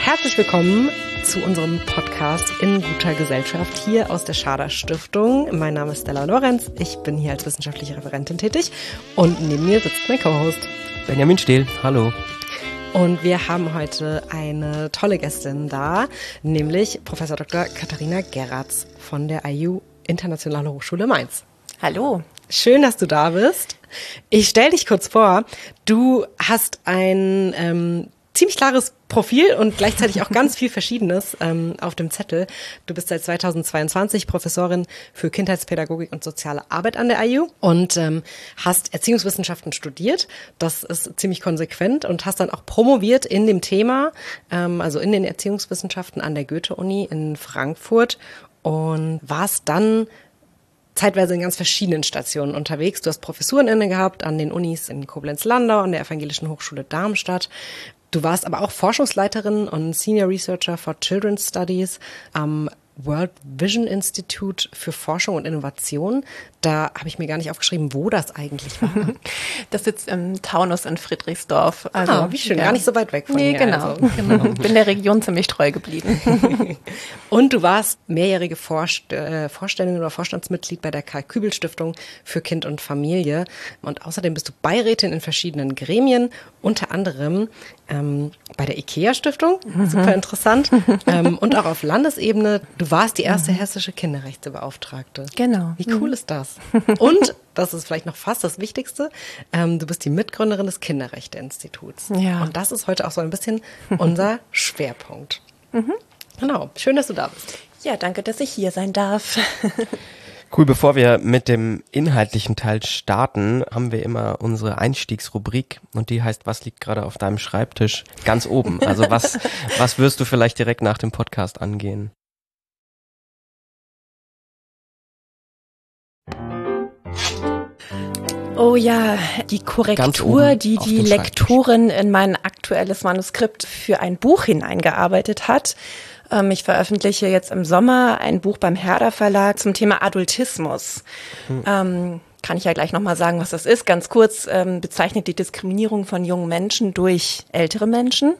Herzlich willkommen zu unserem Podcast in guter Gesellschaft hier aus der Schader Stiftung. Mein Name ist Stella Lorenz, ich bin hier als wissenschaftliche Referentin tätig und neben mir sitzt mein Co-Host Benjamin Stehl, hallo. Und wir haben heute eine tolle Gästin da, nämlich Professor Dr. Katharina Geratz von der IU Internationale Hochschule Mainz. Hallo. Schön, dass du da bist. Ich stelle dich kurz vor. Du hast ein ziemlich klares Profil und gleichzeitig auch ganz viel Verschiedenes auf dem Zettel. Du bist seit 2022 Professorin für Kindheitspädagogik und soziale Arbeit an der IU und hast Erziehungswissenschaften studiert. Das ist ziemlich konsequent und hast dann auch promoviert in dem Thema, also in den Erziehungswissenschaften an der Goethe-Uni in Frankfurt und warst dann zeitweise in ganz verschiedenen Stationen unterwegs. Du hast Professuren inne gehabt an den Unis in Koblenz-Landau, an der Evangelischen Hochschule Darmstadt. Du warst aber auch Forschungsleiterin und Senior Researcher for Children's Studies am World Vision Institute für Forschung und Innovation. Da habe ich mir gar nicht aufgeschrieben, wo das eigentlich war. Das sitzt im Taunus in Friedrichsdorf. Also, wie schön, ja. Gar nicht so weit weg von hier. Genau. Bin der Region ziemlich treu geblieben. Und du warst mehrjährige Vorständin oder Vorstandsmitglied bei der Karl-Kübel-Stiftung für Kind und Familie. Und außerdem bist du Beirätin in verschiedenen Gremien, unter anderem bei der IKEA-Stiftung, super interessant, und auch auf Landesebene. Du warst die erste hessische Kinderrechtsbeauftragte. Genau. Wie cool ist das? Und, das ist vielleicht noch fast das Wichtigste, du bist die Mitgründerin des Kinderrechte-Instituts. Ja. Und das ist heute auch so ein bisschen unser Schwerpunkt. Genau, schön, dass du da bist. Ja, danke, dass ich hier sein darf. Cool, bevor wir mit dem inhaltlichen Teil starten, haben wir immer unsere Einstiegsrubrik und die heißt, was liegt gerade auf deinem Schreibtisch ganz oben? Also was wirst du vielleicht direkt nach dem Podcast angehen? Oh ja, die Korrektur, die Lektorin in mein aktuelles Manuskript für ein Buch hineingearbeitet hat. Ich veröffentliche jetzt im Sommer ein Buch beim Herder Verlag zum Thema Adultismus. Kann ich ja gleich nochmal sagen, was das ist. Ganz kurz bezeichnet die Diskriminierung von jungen Menschen durch ältere Menschen.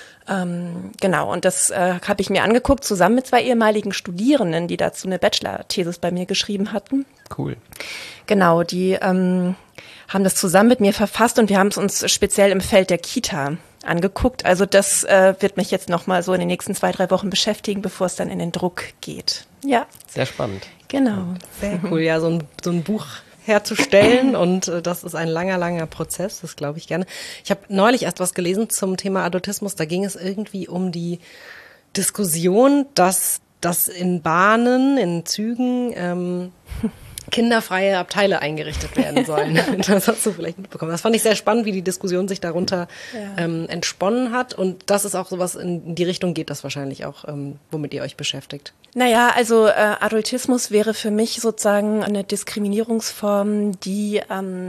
Genau, und das habe ich mir angeguckt, zusammen mit 2 ehemaligen Studierenden, die dazu eine Bachelor-Thesis bei mir geschrieben hatten. Cool. Genau, die haben das zusammen mit mir verfasst und wir haben es uns speziell im Feld der Kita angeguckt. Also das wird mich jetzt nochmal so in den nächsten 2-3 Wochen beschäftigen, bevor es dann in den Druck geht. Ja. Sehr spannend. Genau. Sehr cool, ja, so ein Buch herzustellen und das ist ein langer Prozess, das glaube ich gerne. Ich habe neulich erst was gelesen zum Thema Adultismus, da ging es irgendwie um die Diskussion, dass in Bahnen, in Zügen kinderfreie Abteile eingerichtet werden sollen. Das hast du vielleicht mitbekommen. Das fand ich sehr spannend, wie die Diskussion sich darunter entsponnen hat. Und das ist auch sowas, in die Richtung geht das wahrscheinlich auch, womit ihr euch beschäftigt. Naja, also Adultismus wäre für mich sozusagen eine Diskriminierungsform, die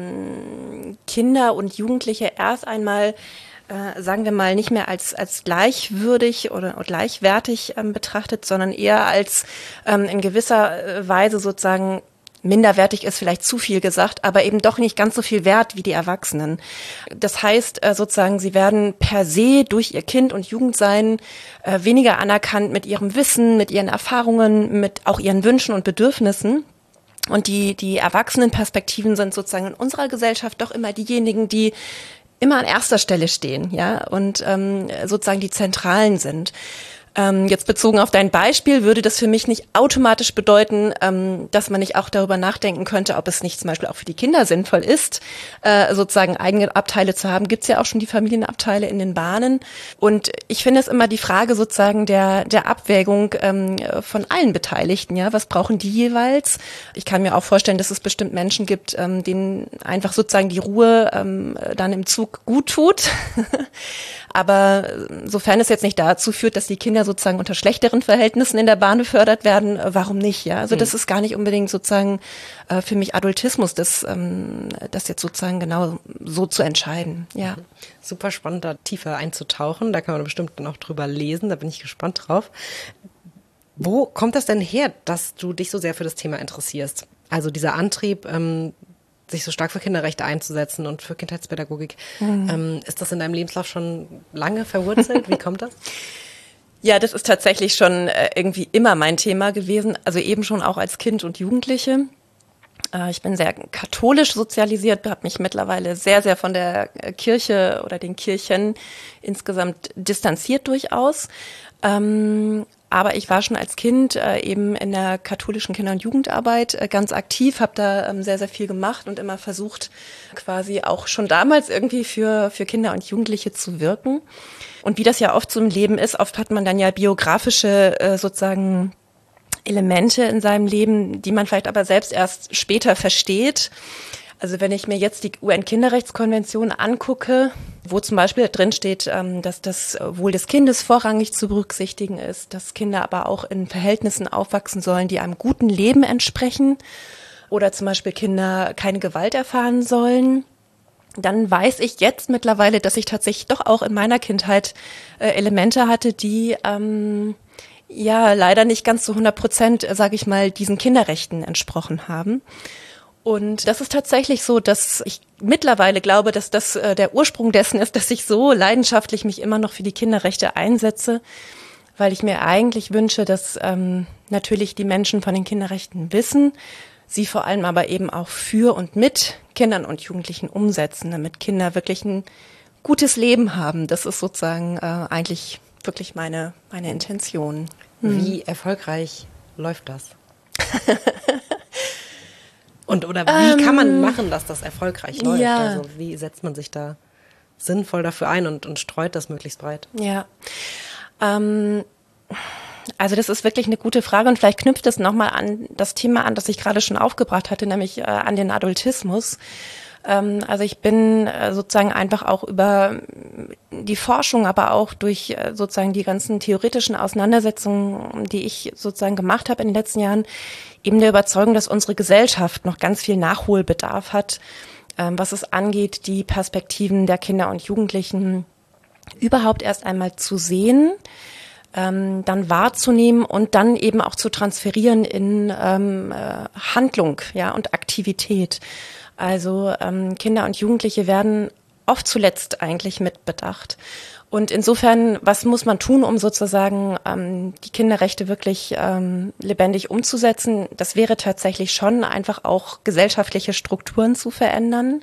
Kinder und Jugendliche erst einmal sagen wir mal, nicht mehr als gleichwürdig oder gleichwertig betrachtet, sondern eher als in gewisser Weise sozusagen minderwertig ist vielleicht zu viel gesagt, aber eben doch nicht ganz so viel wert wie die Erwachsenen. Das heißt sozusagen, sie werden per se durch ihr Kind- und Jugendsein weniger anerkannt mit ihrem Wissen, mit ihren Erfahrungen, mit auch ihren Wünschen und Bedürfnissen. Und die Erwachsenenperspektiven sind sozusagen in unserer Gesellschaft doch immer diejenigen, die immer an erster Stelle stehen, ja, und sozusagen die Zentralen sind. Jetzt bezogen auf dein Beispiel würde das für mich nicht automatisch bedeuten, dass man nicht auch darüber nachdenken könnte, ob es nicht zum Beispiel auch für die Kinder sinnvoll ist, sozusagen eigene Abteile zu haben. Gibt's ja auch schon die Familienabteile in den Bahnen. Und ich finde es immer die Frage sozusagen der Abwägung von allen Beteiligten. Ja, was brauchen die jeweils? Ich kann mir auch vorstellen, dass es bestimmt Menschen gibt, denen einfach sozusagen die Ruhe dann im Zug gut tut. Aber sofern es jetzt nicht dazu führt, dass die Kinder sozusagen unter schlechteren Verhältnissen in der Bahn befördert werden, warum nicht? Ja, also das ist gar nicht unbedingt sozusagen für mich Adultismus, das jetzt sozusagen genau so zu entscheiden. Ja. Super spannend, da tiefer einzutauchen. Da kann man bestimmt dann auch drüber lesen. Da bin ich gespannt drauf. Wo kommt das denn her, dass du dich so sehr für das Thema interessierst? Also dieser Antrieb, sich so stark für Kinderrechte einzusetzen und für Kindheitspädagogik. Ist das in deinem Lebenslauf schon lange verwurzelt? Wie kommt das? Ja, das ist tatsächlich schon irgendwie immer mein Thema gewesen, also eben schon auch als Kind und Jugendliche. Ich bin sehr katholisch sozialisiert, habe mich mittlerweile sehr, sehr von der Kirche oder den Kirchen insgesamt distanziert durchaus. Aber ich war schon als Kind eben in der katholischen Kinder- und Jugendarbeit ganz aktiv, habe da sehr, sehr viel gemacht und immer versucht, quasi auch schon damals irgendwie für Kinder und Jugendliche zu wirken. Und wie das ja oft so im Leben ist, oft hat man dann ja biografische sozusagen Elemente in seinem Leben, die man vielleicht aber selbst erst später versteht. Also wenn ich mir jetzt die UN-Kinderrechtskonvention angucke, wo zum Beispiel drin steht, dass das Wohl des Kindes vorrangig zu berücksichtigen ist, dass Kinder aber auch in Verhältnissen aufwachsen sollen, die einem guten Leben entsprechen, oder zum Beispiel Kinder keine Gewalt erfahren sollen, dann weiß ich jetzt mittlerweile, dass ich tatsächlich doch auch in meiner Kindheit Elemente hatte, die ja leider nicht ganz zu 100%, sage ich mal, diesen Kinderrechten entsprochen haben. Und das ist tatsächlich so, dass ich mittlerweile glaube, dass das der Ursprung dessen ist, dass ich so leidenschaftlich mich immer noch für die Kinderrechte einsetze, weil ich mir eigentlich wünsche, dass natürlich die Menschen von den Kinderrechten wissen, sie vor allem aber eben auch für und mit Kindern und Jugendlichen umsetzen, damit Kinder wirklich ein gutes Leben haben. Das ist sozusagen eigentlich wirklich meine Intention. Wie erfolgreich läuft das? Oder wie kann man machen, dass das erfolgreich läuft? Ja. Also wie setzt man sich da sinnvoll dafür ein und streut das möglichst breit? Ja, also das ist wirklich eine gute Frage und vielleicht knüpft es nochmal an das Thema an, das ich gerade schon aufgebracht hatte, nämlich an den Adultismus. Also ich bin sozusagen einfach auch über die Forschung, aber auch durch sozusagen die ganzen theoretischen Auseinandersetzungen, die ich sozusagen gemacht habe in den letzten Jahren, eben der Überzeugung, dass unsere Gesellschaft noch ganz viel Nachholbedarf hat, was es angeht, die Perspektiven der Kinder und Jugendlichen überhaupt erst einmal zu sehen, dann wahrzunehmen und dann eben auch zu transferieren in Handlung, ja, und Aktivität. Also Kinder und Jugendliche werden oft zuletzt eigentlich mitbedacht. Und insofern, was muss man tun, um sozusagen die Kinderrechte wirklich lebendig umzusetzen? Das wäre tatsächlich schon einfach auch gesellschaftliche Strukturen zu verändern,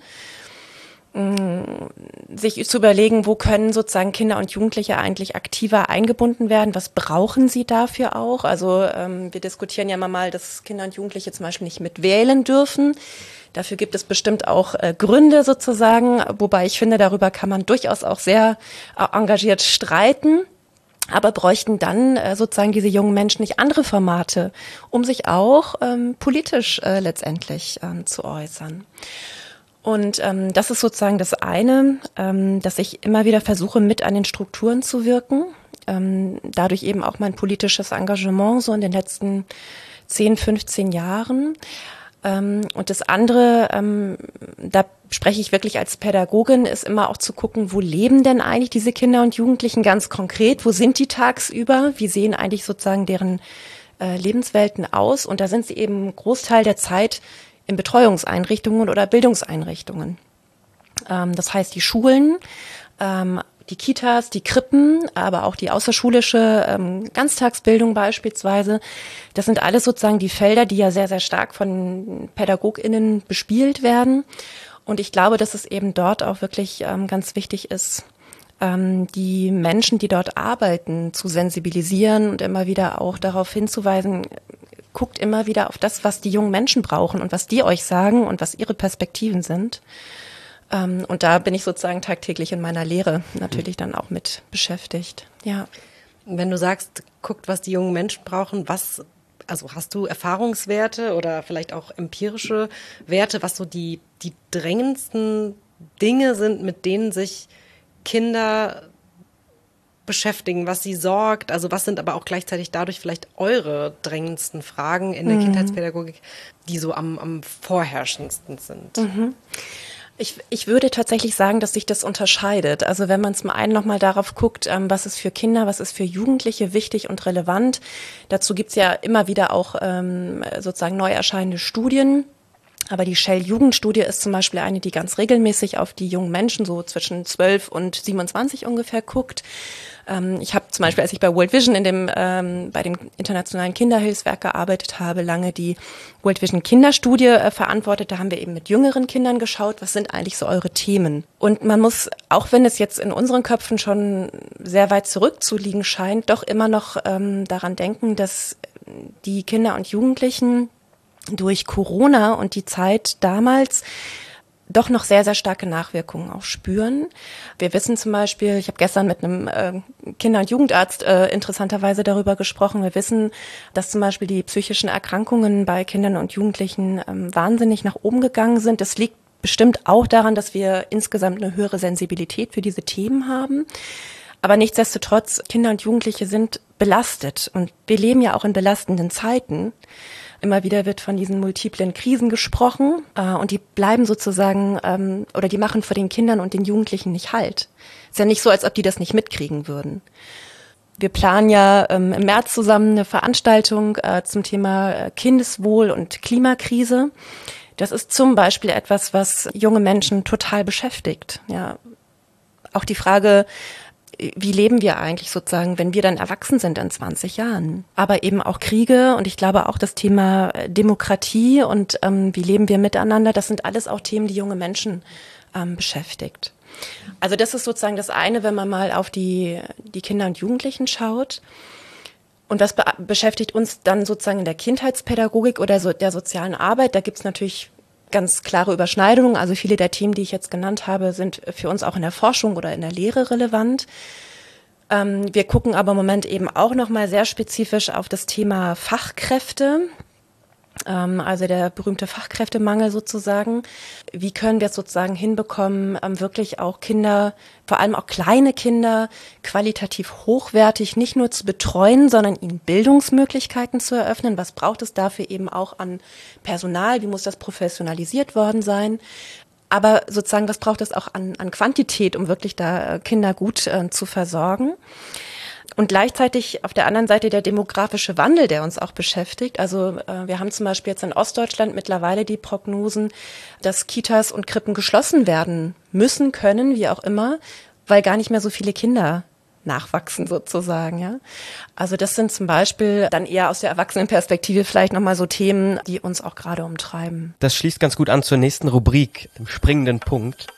sich zu überlegen, wo können sozusagen Kinder und Jugendliche eigentlich aktiver eingebunden werden, was brauchen sie dafür auch? Also wir diskutieren ja immer mal, dass Kinder und Jugendliche zum Beispiel nicht mitwählen dürfen. Dafür gibt es bestimmt auch Gründe sozusagen, wobei ich finde, darüber kann man durchaus auch sehr engagiert streiten. Aber bräuchten dann sozusagen diese jungen Menschen nicht andere Formate, um sich auch politisch letztendlich zu äußern? Und das ist sozusagen das eine, dass ich immer wieder versuche, mit an den Strukturen zu wirken. Dadurch eben auch mein politisches Engagement so in den letzten 10, 15 Jahren. Und das andere, da spreche ich wirklich als Pädagogin, ist immer auch zu gucken, wo leben denn eigentlich diese Kinder und Jugendlichen ganz konkret? Wo sind die tagsüber? Wie sehen eigentlich sozusagen deren Lebenswelten aus? Und da sind sie eben einen Großteil der Zeit in Betreuungseinrichtungen oder Bildungseinrichtungen. Das heißt, die Schulen, die Kitas, die Krippen, aber auch die außerschulische Ganztagsbildung beispielsweise. Das sind alles sozusagen die Felder, die ja sehr, sehr stark von PädagogInnen bespielt werden. Und ich glaube, dass es eben dort auch wirklich ganz wichtig ist, die Menschen, die dort arbeiten, zu sensibilisieren und immer wieder auch darauf hinzuweisen, guckt immer wieder auf das, was die jungen Menschen brauchen und was die euch sagen und was ihre Perspektiven sind. Und da bin ich sozusagen tagtäglich in meiner Lehre natürlich dann auch mit beschäftigt. Ja. Wenn du sagst, guckt, was die jungen Menschen brauchen, also hast du Erfahrungswerte oder vielleicht auch empirische Werte, was so die drängendsten Dinge sind, mit denen sich Kinder beschäftigen, was sie sorgt, also was sind aber auch gleichzeitig dadurch vielleicht eure drängendsten Fragen in der Kindheitspädagogik, die so am vorherrschendsten sind? Ich würde tatsächlich sagen, dass sich das unterscheidet. Also wenn man zum einen nochmal darauf guckt, was ist für Kinder, was ist für Jugendliche wichtig und relevant. Dazu gibt's ja immer wieder auch sozusagen neu erscheinende Studien. Aber die Shell-Jugendstudie ist zum Beispiel eine, die ganz regelmäßig auf die jungen Menschen so zwischen 12 und 27 ungefähr guckt. Ich habe zum Beispiel, als ich bei World Vision bei dem Internationalen Kinderhilfswerk gearbeitet habe, lange die World Vision Kinderstudie verantwortet. Da haben wir eben mit jüngeren Kindern geschaut, was sind eigentlich so eure Themen? Und man muss, auch wenn es jetzt in unseren Köpfen schon sehr weit zurückzuliegen scheint, doch immer noch daran denken, dass die Kinder und Jugendlichen durch Corona und die Zeit damals doch noch sehr, sehr starke Nachwirkungen auch spüren. Wir wissen zum Beispiel, ich habe gestern mit einem Kinder- und Jugendarzt interessanterweise darüber gesprochen, wir wissen, dass zum Beispiel die psychischen Erkrankungen bei Kindern und Jugendlichen wahnsinnig nach oben gegangen sind. Das liegt bestimmt auch daran, dass wir insgesamt eine höhere Sensibilität für diese Themen haben. Aber nichtsdestotrotz, Kinder und Jugendliche sind belastet und wir leben ja auch in belastenden Zeiten. Immer wieder wird von diesen multiplen Krisen gesprochen und die bleiben sozusagen oder die machen vor den Kindern und den Jugendlichen nicht Halt. Ist ja nicht so, als ob die das nicht mitkriegen würden. Wir planen ja im März zusammen eine Veranstaltung zum Thema Kindeswohl und Klimakrise. Das ist zum Beispiel etwas, was junge Menschen total beschäftigt. Ja, auch die Frage, wie leben wir eigentlich sozusagen, wenn wir dann erwachsen sind in 20 Jahren? Aber eben auch Kriege und ich glaube auch das Thema Demokratie und wie leben wir miteinander, das sind alles auch Themen, die junge Menschen beschäftigt. Also das ist sozusagen das eine, wenn man mal auf die Kinder und Jugendlichen schaut. Und was beschäftigt uns dann sozusagen in der Kindheitspädagogik oder so der sozialen Arbeit? Da gibt's natürlich ganz klare Überschneidungen. Also viele der Themen, die ich jetzt genannt habe, sind für uns auch in der Forschung oder in der Lehre relevant. Wir gucken aber im Moment eben auch nochmal sehr spezifisch auf das Thema Fachkräfte, also der berühmte Fachkräftemangel sozusagen. Wie können wir es sozusagen hinbekommen, wirklich auch Kinder, vor allem auch kleine Kinder, qualitativ hochwertig nicht nur zu betreuen, sondern ihnen Bildungsmöglichkeiten zu eröffnen? Was braucht es dafür eben auch an Personal? Wie muss das professionalisiert worden sein? Aber sozusagen, was braucht es auch an Quantität, um wirklich da Kinder gut zu versorgen? Und gleichzeitig auf der anderen Seite der demografische Wandel, der uns auch beschäftigt. Also wir haben zum Beispiel jetzt in Ostdeutschland mittlerweile die Prognosen, dass Kitas und Krippen geschlossen werden müssen, können, wie auch immer, weil gar nicht mehr so viele Kinder nachwachsen sozusagen. Ja. Also das sind zum Beispiel dann eher aus der Erwachsenenperspektive vielleicht nochmal so Themen, die uns auch gerade umtreiben. Das schließt ganz gut an zur nächsten Rubrik, dem springenden Punkt.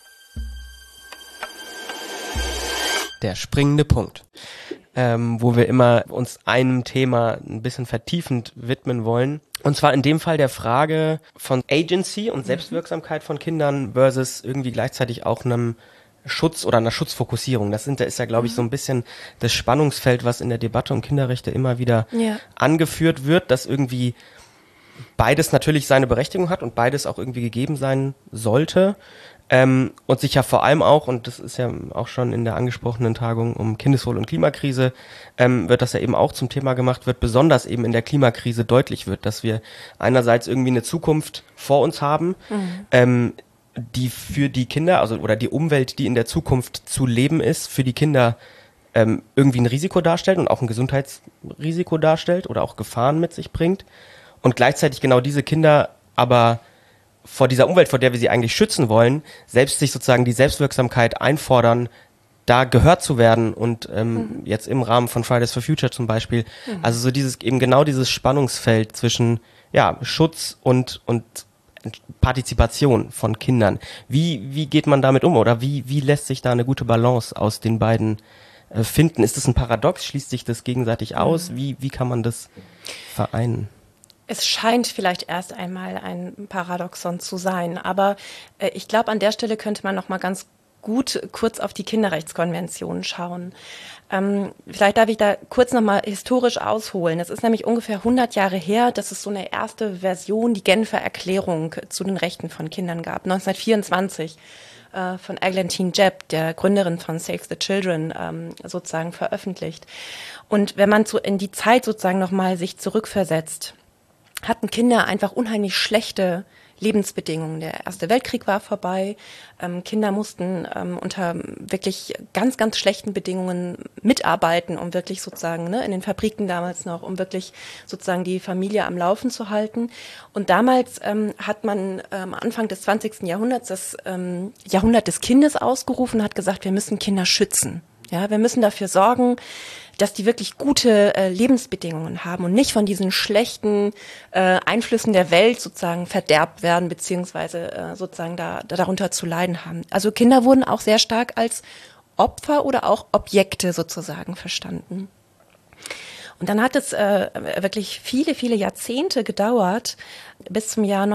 Der springende Punkt. Wo wir immer uns einem Thema ein bisschen vertiefend widmen wollen. Und zwar in dem Fall der Frage von Agency und Selbstwirksamkeit von Kindern versus irgendwie gleichzeitig auch einem Schutz oder einer Schutzfokussierung. Das ist ja, glaube ich, so ein bisschen das Spannungsfeld, was in der Debatte um Kinderrechte immer wieder angeführt wird, dass irgendwie beides natürlich seine Berechtigung hat und beides auch irgendwie gegeben sein sollte. Und sich ja vor allem auch, und das ist ja auch schon in der angesprochenen Tagung um Kindeswohl und Klimakrise, wird das ja eben auch zum Thema gemacht, wird besonders eben in der Klimakrise deutlich wird, dass wir einerseits irgendwie eine Zukunft vor uns haben, die für die Kinder, also oder die Umwelt, die in der Zukunft zu leben ist, für die Kinder irgendwie ein Risiko darstellt und auch ein Gesundheitsrisiko darstellt oder auch Gefahren mit sich bringt. Und gleichzeitig genau diese Kinder aber vor dieser Umwelt, vor der wir sie eigentlich schützen wollen, selbst sich sozusagen die Selbstwirksamkeit einfordern, da gehört zu werden und jetzt im Rahmen von Fridays for Future zum Beispiel, also so dieses Spannungsfeld zwischen Schutz und Partizipation von Kindern. Wie geht man damit um oder wie lässt sich da eine gute Balance aus den beiden finden? Ist das ein Paradox? Schließt sich das gegenseitig aus? Wie kann man das vereinen? Es scheint vielleicht erst einmal ein Paradoxon zu sein, aber ich glaube, an der Stelle könnte man noch mal ganz gut kurz auf die Kinderrechtskonvention schauen. Vielleicht darf ich da kurz noch mal historisch ausholen. Es ist nämlich ungefähr 100 Jahre her, dass es so eine erste Version, die Genfer Erklärung zu den Rechten von Kindern gab, 1924. Von Eglantine Jebb, der Gründerin von Save the Children, sozusagen veröffentlicht. Und wenn man so in die Zeit sozusagen noch mal sich zurückversetzt, hatten Kinder einfach unheimlich schlechte Lebensbedingungen. Der Erste Weltkrieg war vorbei. Kinder mussten unter wirklich ganz, ganz schlechten Bedingungen mitarbeiten, um wirklich sozusagen, ne, in den Fabriken damals noch, um wirklich sozusagen die Familie am Laufen zu halten. Und damals hat man Anfang des 20. Jahrhunderts das Jahrhundert des Kindes ausgerufen, hat gesagt, wir müssen Kinder schützen. Ja, wir müssen dafür sorgen, dass die wirklich gute Lebensbedingungen haben und nicht von diesen schlechten Einflüssen der Welt sozusagen verderbt werden, beziehungsweise sozusagen darunter zu leiden haben. Also Kinder wurden auch sehr stark als Opfer oder auch Objekte sozusagen verstanden. Und dann hat es wirklich viele, viele Jahrzehnte gedauert, bis zum Jahr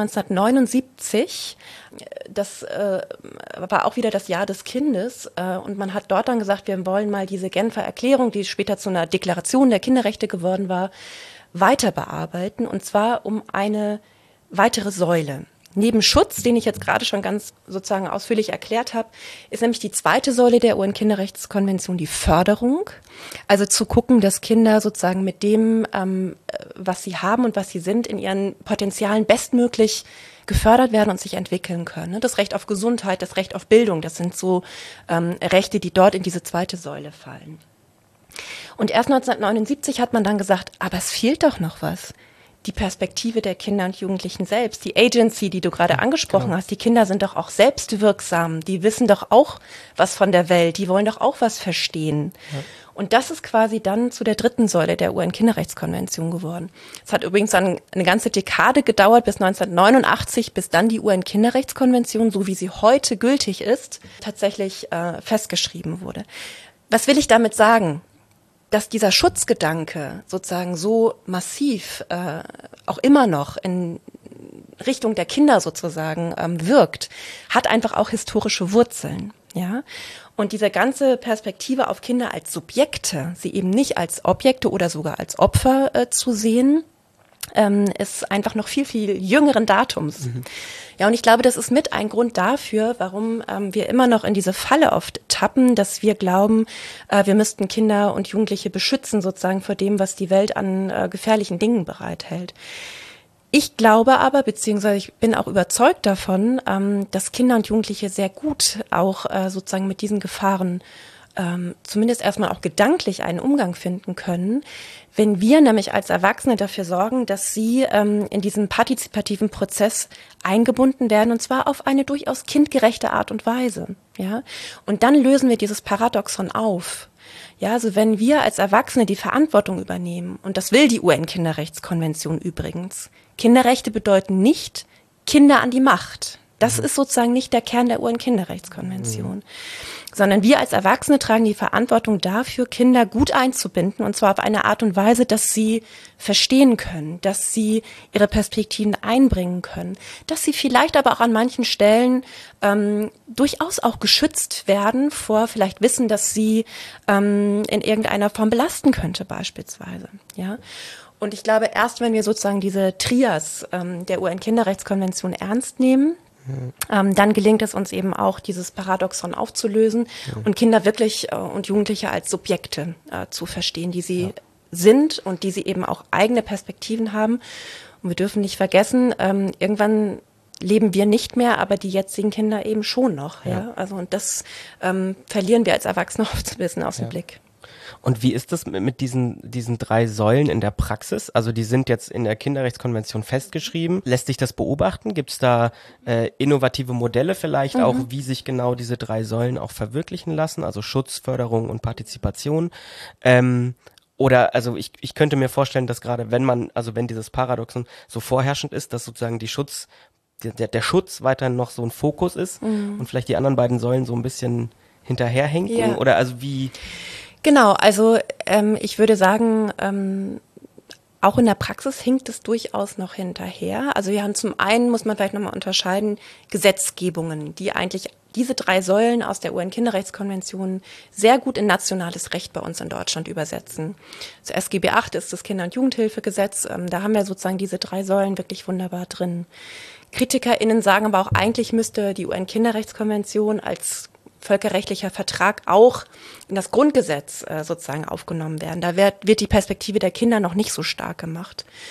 1979. Das war auch wieder das Jahr des Kindes. Und man hat dort dann gesagt, wir wollen mal diese Genfer Erklärung, die später zu einer Deklaration der Kinderrechte geworden war, weiter bearbeiten. Und zwar um eine weitere Säule. Neben Schutz, den ich jetzt gerade schon ganz sozusagen ausführlich erklärt habe, ist nämlich die zweite Säule der UN-Kinderrechtskonvention die Förderung. Also zu gucken, dass Kinder sozusagen mit dem, was sie haben und was sie sind, in ihren Potenzialen bestmöglich gefördert werden und sich entwickeln können. Das Recht auf Gesundheit, das Recht auf Bildung, das sind so Rechte, die dort in diese zweite Säule fallen. Und erst 1979 hat man dann gesagt, aber es fehlt doch noch was. Die Perspektive der Kinder und Jugendlichen selbst, die Agency, die du gerade angesprochen hast, die Kinder sind doch auch selbstwirksam, die wissen doch auch was von der Welt, die wollen doch auch was verstehen. Ja. Und das ist quasi dann zu der dritten Säule der UN-Kinderrechtskonvention geworden. Es hat übrigens dann eine ganze Dekade gedauert, bis 1989, bis dann die UN-Kinderrechtskonvention, so wie sie heute gültig ist, tatsächlich festgeschrieben wurde. Was will ich damit sagen? Dass dieser Schutzgedanke sozusagen so massiv auch immer noch in Richtung der Kinder sozusagen wirkt, hat einfach auch historische Wurzeln, ja. Und diese ganze Perspektive auf Kinder als Subjekte, sie eben nicht als Objekte oder sogar als Opfer zu sehen, ist einfach noch viel, viel jüngeren Datums. Mhm. Ja, und ich glaube, das ist mit ein Grund dafür, warum wir immer noch in diese Falle oft tappen, dass wir glauben, wir müssten Kinder und Jugendliche beschützen sozusagen vor dem, was die Welt an gefährlichen Dingen bereithält. Ich glaube aber, beziehungsweise ich bin auch überzeugt davon, dass Kinder und Jugendliche sehr gut auch sozusagen mit diesen Gefahren zumindest erstmal auch gedanklich einen Umgang finden können, wenn wir nämlich als Erwachsene dafür sorgen, dass sie in diesen partizipativen Prozess eingebunden werden, und zwar auf eine durchaus kindgerechte Art und Weise. Ja? Und dann lösen wir dieses Paradoxon auf. Ja, also wenn wir als Erwachsene die Verantwortung übernehmen, und das will die UN-Kinderrechtskonvention übrigens, Kinderrechte bedeuten nicht Kinder an die Macht. Das ist sozusagen nicht der Kern der UN-Kinderrechtskonvention. Sondern wir als Erwachsene tragen die Verantwortung dafür, Kinder gut einzubinden, und zwar auf eine Art und Weise, dass sie verstehen können, dass sie ihre Perspektiven einbringen können, dass sie vielleicht aber auch an manchen Stellen durchaus auch geschützt werden vor vielleicht Wissen, dass sie in irgendeiner Form belasten könnte beispielsweise. Ja. Und ich glaube, erst wenn wir sozusagen diese Trias der UN-Kinderrechtskonvention ernst nehmen, dann gelingt es uns eben auch, dieses Paradoxon aufzulösen und Kinder wirklich und Jugendliche als Subjekte zu verstehen, die sie sind und die sie eben auch eigene Perspektiven haben. Und wir dürfen nicht vergessen, irgendwann leben wir nicht mehr, aber die jetzigen Kinder eben schon noch. Ja? Also und das verlieren wir als Erwachsene oft ein bisschen aus dem Blick. Und wie ist das mit diesen drei Säulen in der Praxis? Also die sind jetzt in der Kinderrechtskonvention festgeschrieben. Lässt sich das beobachten? Gibt es da innovative Modelle vielleicht auch, wie sich genau diese drei Säulen auch verwirklichen lassen? Also Schutz, Förderung und Partizipation. Oder also ich könnte mir vorstellen, dass gerade wenn dieses Paradoxon so vorherrschend ist, dass sozusagen der Schutz weiterhin noch so ein Fokus ist und vielleicht die anderen beiden Säulen so ein bisschen hinterherhinken. Ja. Oder also wie... Genau, also ich würde sagen, auch in der Praxis hinkt es durchaus noch hinterher. Also wir haben zum einen, muss man vielleicht nochmal unterscheiden, Gesetzgebungen, die eigentlich diese drei Säulen aus der UN-Kinderrechtskonvention sehr gut in nationales Recht bei uns in Deutschland übersetzen. Das SGB VIII ist das Kinder- und Jugendhilfegesetz, da haben wir sozusagen diese drei Säulen wirklich wunderbar drin. KritikerInnen sagen aber auch, eigentlich müsste die UN-Kinderrechtskonvention als völkerrechtlicher Vertrag auch in das Grundgesetz sozusagen aufgenommen werden. Da wird die Perspektive der Kinder noch nicht so stark gemacht.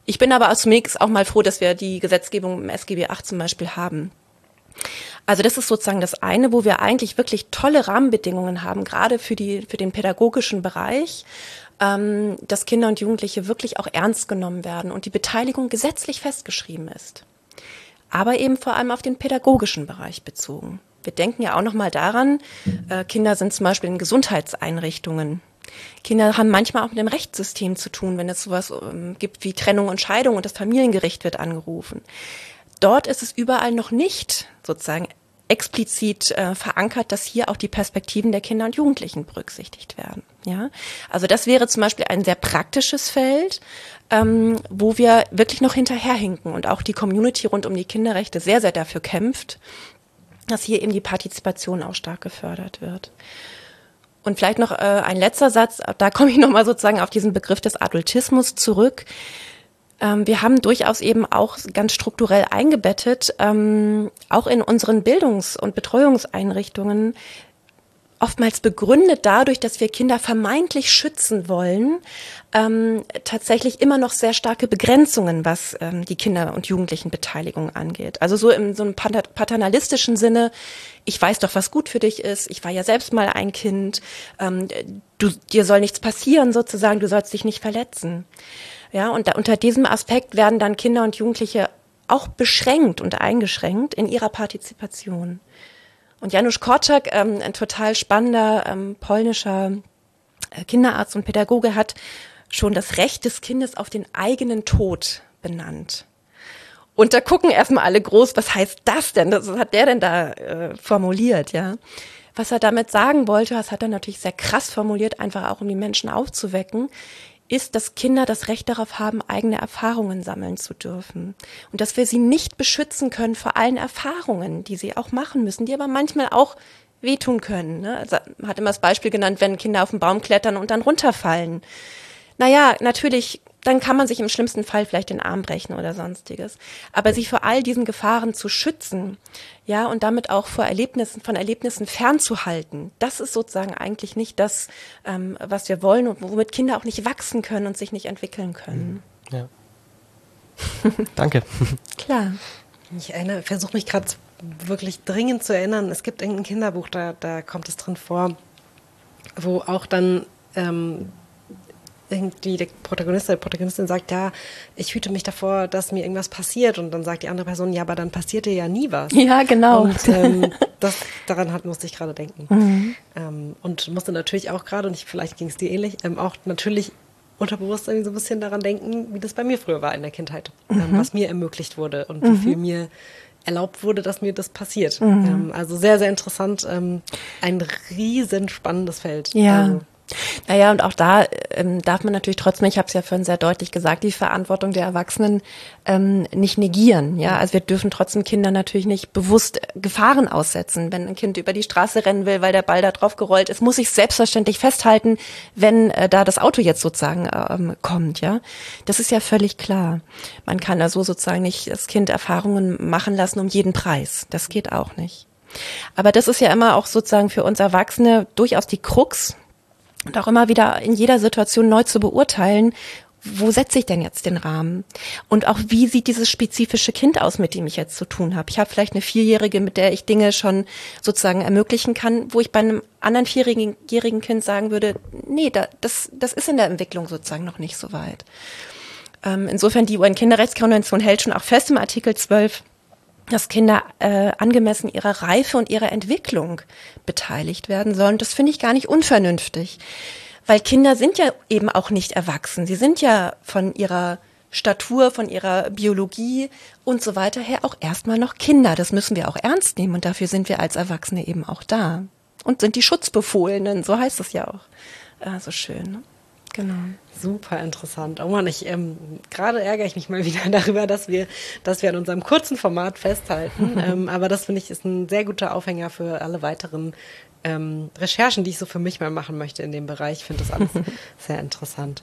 Ich bin aber zunächst auch mal froh, dass wir die Gesetzgebung im SGB VIII zum Beispiel haben. Also das ist sozusagen das eine, wo wir eigentlich wirklich tolle Rahmenbedingungen haben, gerade für den pädagogischen Bereich, dass Kinder und Jugendliche wirklich auch ernst genommen werden und die Beteiligung gesetzlich festgeschrieben ist. Aber eben vor allem auf den pädagogischen Bereich bezogen. Wir denken ja auch noch mal daran, Kinder sind zum Beispiel in Gesundheitseinrichtungen. Kinder haben manchmal auch mit dem Rechtssystem zu tun, wenn es sowas gibt wie Trennung und Scheidung und das Familiengericht wird angerufen. Dort ist es überall noch nicht sozusagen explizit verankert, dass hier auch die Perspektiven der Kinder und Jugendlichen berücksichtigt werden. Ja, also das wäre zum Beispiel ein sehr praktisches Feld, wo wir wirklich noch hinterherhinken und auch die Community rund um die Kinderrechte sehr, sehr dafür kämpft, dass hier eben die Partizipation auch stark gefördert wird. Und vielleicht noch ein letzter Satz, da komme ich nochmal sozusagen auf diesen Begriff des Adultismus zurück. Wir haben durchaus eben auch ganz strukturell eingebettet, auch in unseren Bildungs- und Betreuungseinrichtungen, oftmals begründet dadurch, dass wir Kinder vermeintlich schützen wollen, tatsächlich immer noch sehr starke Begrenzungen, was die Kinder- und Jugendlichenbeteiligung angeht. Also so in so einem paternalistischen Sinne, ich weiß doch, was gut für dich ist, ich war ja selbst mal ein Kind, dir soll nichts passieren sozusagen, du sollst dich nicht verletzen. Ja, und unter diesem Aspekt werden dann Kinder und Jugendliche auch beschränkt und eingeschränkt in ihrer Partizipation. Und Janusz Korczak, ein total spannender polnischer Kinderarzt und Pädagoge, hat schon das Recht des Kindes auf den eigenen Tod benannt. Und da gucken erstmal alle groß, was heißt das denn? Was hat der denn da formuliert, ja? Was er damit sagen wollte, das hat er natürlich sehr krass formuliert, einfach auch um die Menschen aufzuwecken, ist, dass Kinder das Recht darauf haben, eigene Erfahrungen sammeln zu dürfen. Und dass wir sie nicht beschützen können vor allen Erfahrungen, die sie auch machen müssen, die aber manchmal auch wehtun können. Ne? Also, man hat immer das Beispiel genannt, wenn Kinder auf den Baum klettern und dann runterfallen. Naja, natürlich, dann kann man sich im schlimmsten Fall vielleicht den Arm brechen oder sonstiges. Aber sich vor all diesen Gefahren zu schützen, ja, und damit auch von Erlebnissen fernzuhalten, das ist sozusagen eigentlich nicht das, was wir wollen und womit Kinder auch nicht wachsen können und sich nicht entwickeln können. Ja. Danke. Klar. Ich versuche mich gerade wirklich dringend zu erinnern. Es gibt irgendein Kinderbuch, da kommt es drin vor, wo auch dann irgendwie der Protagonist oder die Protagonistin sagt, ja, ich hüte mich davor, dass mir irgendwas passiert. Und dann sagt die andere Person, ja, aber dann passiert dir ja nie was. Ja, genau. Und daran musste ich gerade denken. Und musste natürlich auch gerade, und vielleicht ging es dir ähnlich, auch natürlich unterbewusst irgendwie so ein bisschen daran denken, wie das bei mir früher war in der Kindheit. Was mir ermöglicht wurde und wie viel mir erlaubt wurde, dass mir das passiert. Also sehr, sehr interessant. Ein riesen spannendes Feld. Ja. Also, naja, und auch da darf man natürlich trotzdem, ich habe es ja vorhin sehr deutlich gesagt, die Verantwortung der Erwachsenen nicht negieren. Ja, also wir dürfen trotzdem Kindern natürlich nicht bewusst Gefahren aussetzen. Wenn ein Kind über die Straße rennen will, weil der Ball da drauf gerollt ist, muss ich selbstverständlich festhalten, wenn da das Auto jetzt sozusagen kommt. Ja, das ist ja völlig klar. Man kann also sozusagen nicht das Kind Erfahrungen machen lassen um jeden Preis. Das geht auch nicht. Aber das ist ja immer auch sozusagen für uns Erwachsene durchaus die Krux. Und auch immer wieder in jeder Situation neu zu beurteilen, wo setze ich denn jetzt den Rahmen? Und auch, wie sieht dieses spezifische Kind aus, mit dem ich jetzt zu tun habe? Ich habe vielleicht eine 4-Jährige, mit der ich Dinge schon sozusagen ermöglichen kann, wo ich bei einem anderen 4-jährigen Kind sagen würde, nee, das ist in der Entwicklung sozusagen noch nicht so weit. Insofern, die UN-Kinderrechtskonvention hält schon auch fest im Artikel 12, dass Kinder angemessen ihrer Reife und ihrer Entwicklung beteiligt werden sollen. Das finde ich gar nicht unvernünftig, weil Kinder sind ja eben auch nicht erwachsen. Sie sind ja von ihrer Statur, von ihrer Biologie und so weiter her auch erstmal noch Kinder. Das müssen wir auch ernst nehmen und dafür sind wir als Erwachsene eben auch da. Und sind die Schutzbefohlenen, so heißt es ja auch. So schön, ne? Genau. Super interessant. Oh Mann, gerade ärgere ich mich mal wieder darüber, dass wir an unserem kurzen Format festhalten. Aber das finde ich ist ein sehr guter Aufhänger für alle weiteren Recherchen, die ich so für mich mal machen möchte in dem Bereich. Ich finde das alles sehr interessant.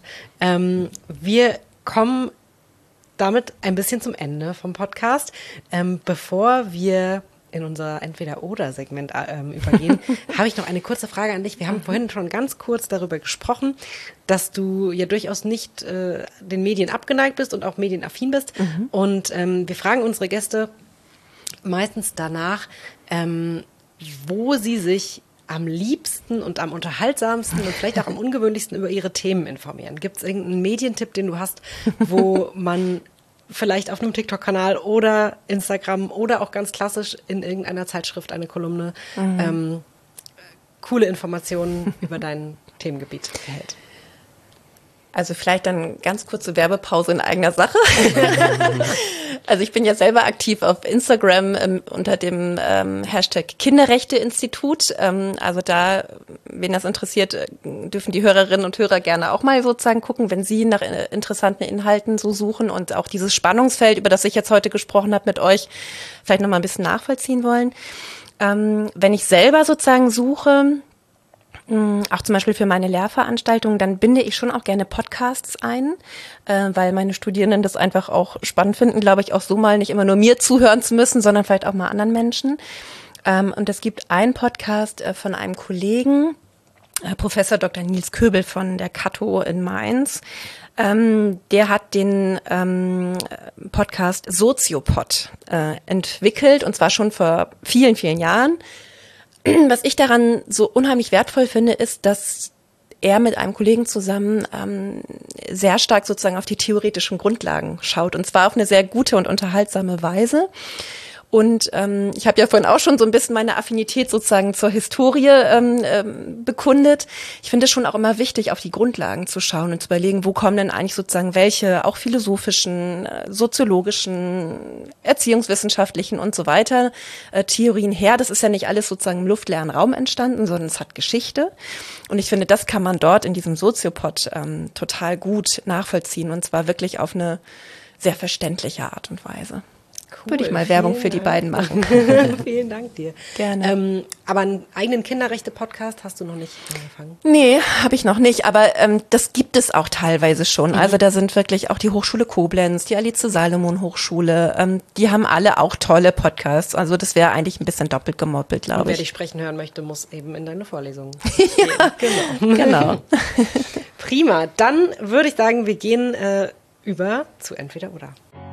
Wir kommen damit ein bisschen zum Ende vom Podcast. Bevor wir in unser Entweder-Oder-Segment übergehen, habe ich noch eine kurze Frage an dich. Wir haben vorhin schon ganz kurz darüber gesprochen, dass du ja durchaus nicht den Medien abgeneigt bist und auch medienaffin bist. Und wir fragen unsere Gäste meistens danach, wo sie sich am liebsten und am unterhaltsamsten und vielleicht auch am ungewöhnlichsten über ihre Themen informieren. Gibt es irgendeinen Medientipp, den du hast, wo man vielleicht auf einem TikTok-Kanal oder Instagram oder auch ganz klassisch in irgendeiner Zeitschrift eine Kolumne coole Informationen über dein Themengebiet erhält? Also vielleicht dann ganz kurze Werbepause in eigener Sache. Also ich bin ja selber aktiv auf Instagram unter dem Hashtag Kinderrechteinstitut. Also da, wen das interessiert, dürfen die Hörerinnen und Hörer gerne auch mal sozusagen gucken, wenn sie nach interessanten Inhalten so suchen und auch dieses Spannungsfeld, über das ich jetzt heute gesprochen habe mit euch, vielleicht nochmal ein bisschen nachvollziehen wollen. Wenn ich selber sozusagen suche, auch zum Beispiel für meine Lehrveranstaltungen, dann binde ich schon auch gerne Podcasts ein, weil meine Studierenden das einfach auch spannend finden, glaube ich, auch so mal nicht immer nur mir zuhören zu müssen, sondern vielleicht auch mal anderen Menschen. Und es gibt einen Podcast von einem Kollegen, Professor Dr. Nils Köbel von der Cato in Mainz. Der hat den Podcast Soziopod entwickelt, und zwar schon vor vielen, vielen Jahren. Was ich daran so unheimlich wertvoll finde, ist, dass er mit einem Kollegen zusammen sehr stark sozusagen auf die theoretischen Grundlagen schaut, und zwar auf eine sehr gute und unterhaltsame Weise. Und ich habe ja vorhin auch schon so ein bisschen meine Affinität sozusagen zur Historie bekundet. Ich finde es schon auch immer wichtig, auf die Grundlagen zu schauen und zu überlegen, wo kommen denn eigentlich sozusagen welche auch philosophischen, soziologischen, erziehungswissenschaftlichen und so weiter Theorien her. Das ist ja nicht alles sozusagen im luftleeren Raum entstanden, sondern es hat Geschichte. Und ich finde, das kann man dort in diesem Soziopod total gut nachvollziehen, und zwar wirklich auf eine sehr verständliche Art und Weise. Cool. Würde ich mal Werbung für die beiden machen. Vielen Dank dir. Gerne. Aber einen eigenen Kinderrechte-Podcast hast du noch nicht angefangen? Nee, habe ich noch nicht, aber das gibt es auch teilweise schon. Also da sind wirklich auch die Hochschule Koblenz, die Alice-Salomon-Hochschule, die haben alle auch tolle Podcasts. Also das wäre eigentlich ein bisschen doppelt gemoppelt, glaube ich. Wer dich sprechen hören möchte, muss eben in deine Vorlesung. Ja, genau. Prima, dann würde ich sagen, wir gehen über zu Entweder oder.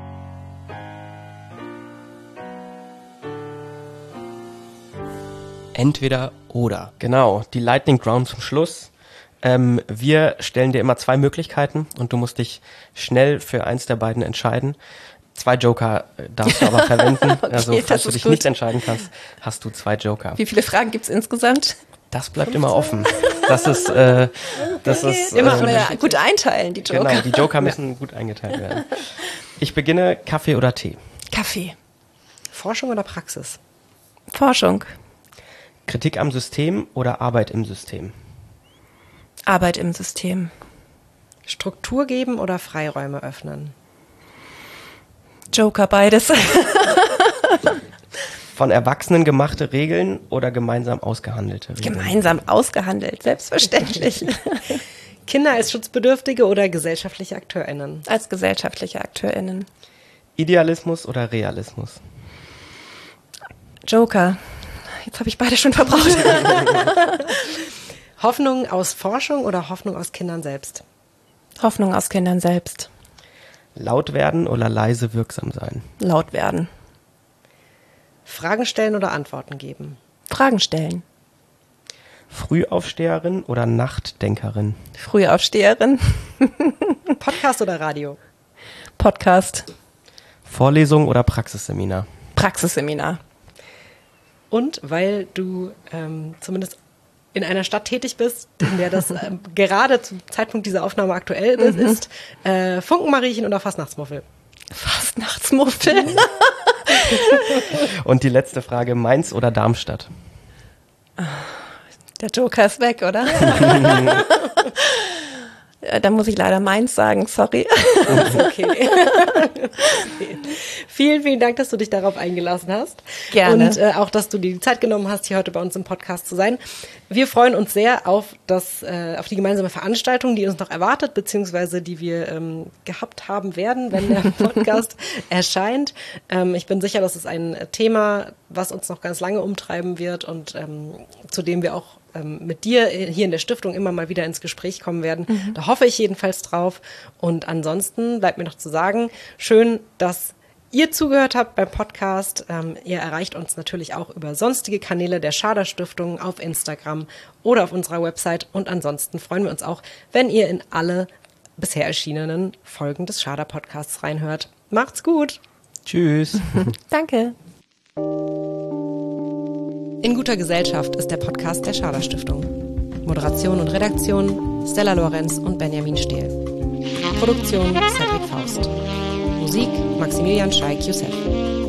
Entweder oder. Genau, die Lightning Round zum Schluss. Wir stellen dir immer 2 Möglichkeiten und du musst dich schnell für eins der beiden entscheiden. 2 Joker darfst du aber verwenden. Okay, also falls du dich gut. nicht entscheiden kannst, hast du 2 Joker. Wie viele Fragen gibt's insgesamt? Das bleibt immer offen. Das ist immer gut einteilen, die Joker. Genau, die Joker müssen gut eingeteilt werden. Ich beginne, Kaffee oder Tee? Kaffee. Forschung oder Praxis? Forschung. Kritik am System oder Arbeit im System? Arbeit im System. Struktur geben oder Freiräume öffnen? Joker, beides. Von Erwachsenen gemachte Regeln oder gemeinsam ausgehandelte Regeln? Gemeinsam ausgehandelt, selbstverständlich. Kinder als Schutzbedürftige oder gesellschaftliche AkteurInnen? Als gesellschaftliche AkteurInnen. Idealismus oder Realismus? Joker. Jetzt habe ich beide schon verbraucht. Hoffnung aus Forschung oder Hoffnung aus Kindern selbst? Hoffnung aus Kindern selbst. Laut werden oder leise wirksam sein? Laut werden. Fragen stellen oder Antworten geben? Fragen stellen. Frühaufsteherin oder Nachtdenkerin? Frühaufsteherin. Podcast oder Radio? Podcast. Vorlesung oder Praxisseminar? Praxisseminar. Und weil du zumindest in einer Stadt tätig bist, in der das gerade zum Zeitpunkt dieser Aufnahme aktuell ist, Funkenmariechen oder Fastnachtsmuffel? Fastnachtsmuffel. Und die letzte Frage, Mainz oder Darmstadt? Der Joker ist weg, oder? Da muss ich leider meins sagen, sorry. Okay. Vielen, vielen Dank, dass du dich darauf eingelassen hast. Gerne. Und auch, dass du dir die Zeit genommen hast, hier heute bei uns im Podcast zu sein. Wir freuen uns sehr auf die gemeinsame Veranstaltung, die uns noch erwartet, beziehungsweise die wir gehabt haben werden, wenn der Podcast erscheint. Ich bin sicher, das ist ein Thema, was uns noch ganz lange umtreiben wird und zu dem wir auch mit dir hier in der Stiftung immer mal wieder ins Gespräch kommen werden. Da hoffe ich jedenfalls drauf. Und ansonsten bleibt mir noch zu sagen, schön, dass ihr zugehört habt beim Podcast. Ihr erreicht uns natürlich auch über sonstige Kanäle der Schader Stiftung auf Instagram oder auf unserer Website. Und ansonsten freuen wir uns auch, wenn ihr in alle bisher erschienenen Folgen des Schader Podcasts reinhört. Macht's gut! Tschüss! Danke! In guter Gesellschaft ist der Podcast der Schader Stiftung. Moderation und Redaktion Stella Lorenz und Benjamin Stehl. Produktion Cedric Faust. Musik Maximilian Scheik-Youssef.